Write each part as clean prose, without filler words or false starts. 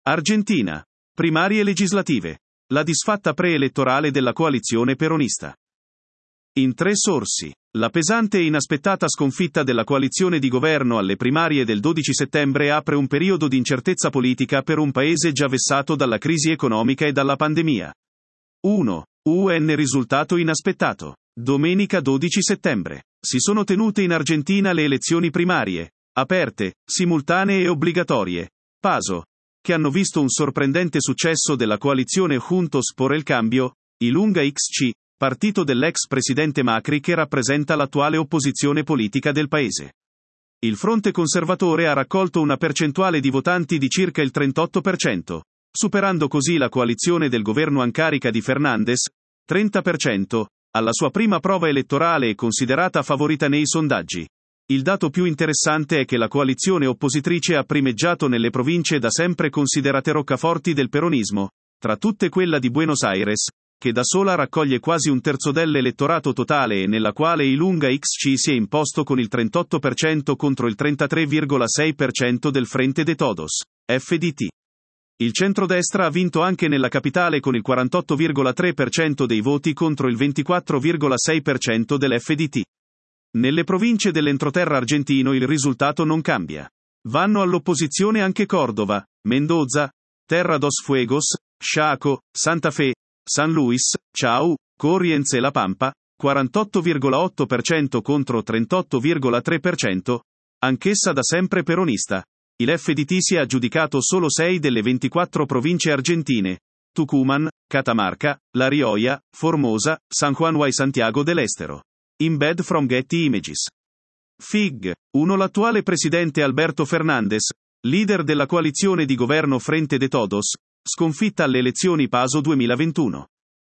Argentina. Primarie legislative. La disfatta preelettorale della coalizione peronista. In 3 sorsi. La pesante e inaspettata sconfitta della coalizione di governo alle primarie del 12 settembre apre un periodo di incertezza politica per un paese già vessato dalla crisi economica e dalla pandemia. 1. UN risultato inaspettato. Domenica 12 settembre. Si sono tenute in Argentina le elezioni primarie, aperte, simultanee e obbligatorie, PASO, che hanno visto un sorprendente successo della coalizione Juntos por el Cambio, Ilunga XC, partito dell'ex presidente Macri che rappresenta l'attuale opposizione politica del paese. Il fronte conservatore ha raccolto una percentuale di votanti di circa il 38%, superando così la coalizione del governo in carica di Fernández, 30%, alla sua prima prova elettorale e considerata favorita nei sondaggi. Il dato più interessante è che la coalizione oppositrice ha primeggiato nelle province da sempre considerate roccaforti del peronismo, tra tutte quella di Buenos Aires, che da sola raccoglie quasi un terzo dell'elettorato totale e nella quale Ilunga XC si è imposto con il 38% contro il 33,6% del Frente de Todos, FDT. Il centrodestra ha vinto anche nella capitale con il 48,3% dei voti contro il 24,6% dell'FDT. Nelle province dell'entroterra argentino il risultato non cambia. Vanno all'opposizione anche Córdoba, Mendoza, Terra dos Fuegos, Chaco, Santa Fe, San Luis, Chau, Corrientes e La Pampa, 48,8% contro 38,3%, anch'essa da sempre peronista. Il FDT si è aggiudicato solo 6 delle 24 province argentine: Tucumán, Catamarca, La Rioja, Formosa, San Juan y Santiago del Estero. Embed from Getty Images. Fig. 1. L'attuale presidente Alberto Fernández, leader della coalizione di governo Frente de Todos, sconfitta alle elezioni PASO 2021.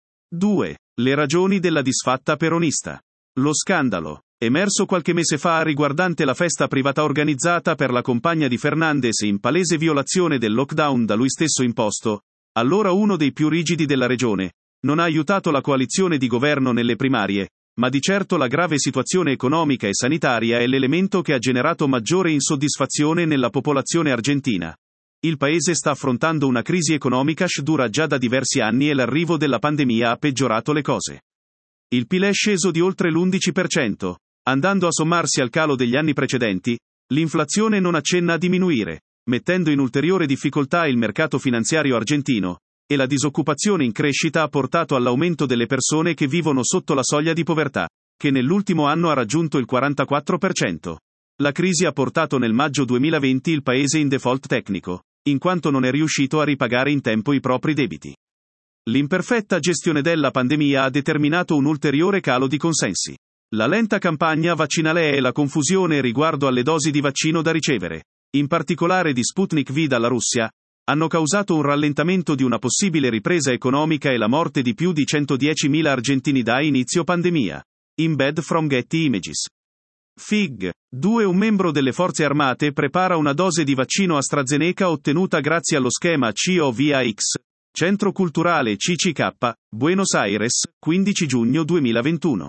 2. Le ragioni della disfatta peronista. Lo scandalo, emerso qualche mese fa riguardante la festa privata organizzata per la compagna di Fernández in palese violazione del lockdown da lui stesso imposto, allora uno dei più rigidi della regione, non ha aiutato la coalizione di governo nelle primarie, ma di certo la grave situazione economica e sanitaria è l'elemento che ha generato maggiore insoddisfazione nella popolazione argentina. Il paese sta affrontando una crisi economica che dura già da diversi anni e l'arrivo della pandemia ha peggiorato le cose. Il PIL è sceso di oltre l'11%, andando a sommarsi al calo degli anni precedenti, l'inflazione non accenna a diminuire, mettendo in ulteriore difficoltà il mercato finanziario argentino, e la disoccupazione in crescita ha portato all'aumento delle persone che vivono sotto la soglia di povertà, che nell'ultimo anno ha raggiunto il 44%. La crisi ha portato nel maggio 2020 il paese in default tecnico, in quanto non è riuscito a ripagare in tempo i propri debiti. L'imperfetta gestione della pandemia ha determinato un ulteriore calo di consensi. La lenta campagna vaccinale e la confusione riguardo alle dosi di vaccino da ricevere, in particolare di Sputnik V dalla Russia, hanno causato un rallentamento di una possibile ripresa economica e la morte di più di 110.000 argentini da inizio pandemia. Embed from Getty Images. Fig. 2. Un membro delle forze armate prepara una dose di vaccino AstraZeneca ottenuta grazie allo schema COVAX, Centro Culturale CCK, Buenos Aires, 15 giugno 2021.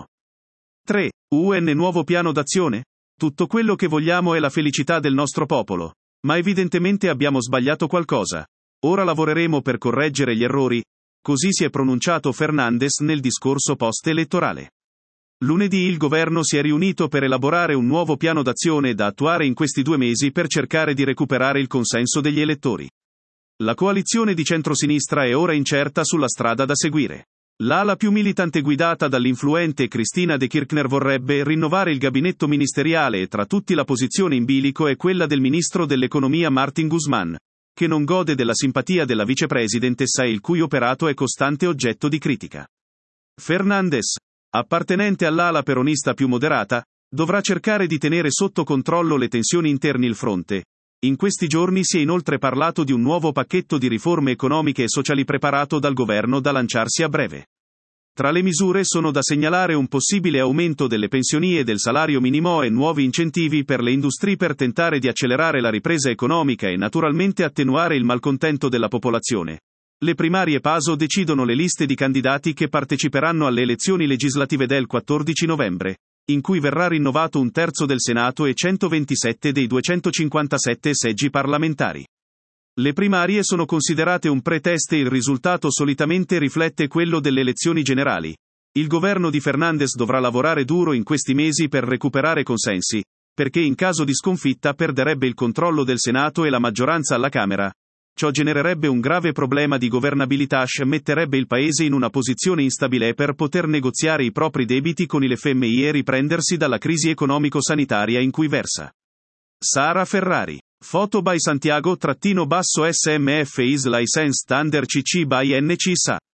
3. UN nuovo piano d'azione? Tutto quello che vogliamo è la felicità del nostro popolo. Ma evidentemente abbiamo sbagliato qualcosa. Ora lavoreremo per correggere gli errori. Così si è pronunciato Fernández nel discorso post-elettorale. Lunedì il governo si è riunito per elaborare un nuovo piano d'azione da attuare in questi 2 mesi per cercare di recuperare il consenso degli elettori. La coalizione di centrosinistra è ora incerta sulla strada da seguire. L'ala più militante guidata dall'influente Cristina de Kirchner vorrebbe rinnovare il gabinetto ministeriale e tra tutti la posizione in bilico è quella del ministro dell'economia Martín Guzmán, che non gode della simpatia della vicepresidentessa e il cui operato è costante oggetto di critica. Fernández, appartenente all'ala peronista più moderata, dovrà cercare di tenere sotto controllo le tensioni interni il fronte. In questi giorni si è inoltre parlato di un nuovo pacchetto di riforme economiche e sociali preparato dal governo da lanciarsi a breve. Tra le misure sono da segnalare un possibile aumento delle pensioni e del salario minimo e nuovi incentivi per le industrie per tentare di accelerare la ripresa economica e naturalmente attenuare il malcontento della popolazione. Le primarie PASO decidono le liste di candidati che parteciperanno alle elezioni legislative del 14 novembre. In cui verrà rinnovato un terzo del Senato e 127 dei 257 seggi parlamentari. Le primarie sono considerate un pretest e il risultato solitamente riflette quello delle elezioni generali. Il governo di Fernández dovrà lavorare duro in questi mesi per recuperare consensi, perché in caso di sconfitta perderebbe il controllo del Senato e la maggioranza alla Camera. Ciò genererebbe un grave problema di governabilità e metterebbe il paese in una posizione instabile per poter negoziare i propri debiti con il FMI e riprendersi dalla crisi economico-sanitaria in cui versa. Sara Ferrari. Foto by Santiago-SMF is licensed under CC by NC SA.